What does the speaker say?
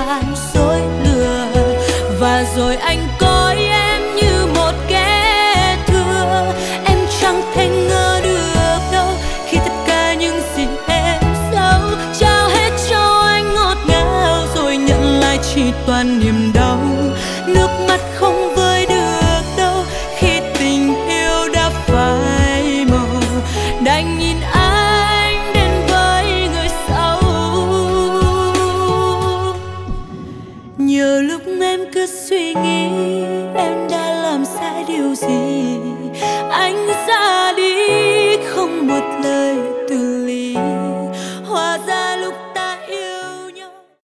gian dối lừa. Và rồi anh coi em như một kẻ thua. Em chẳng thể ngờ được đâu khi tất cả những gì em giấu trao hết cho anh ngọt ngào, rồi nhận lại chỉ toàn niềm đau. Nước mắt không vơi được đâu khi tình yêu đã phai màu. Đành nhìn anh đến với người sau. Nhiều lúc em cứ suy nghĩ em đã làm sai điều gì. Anh ra đi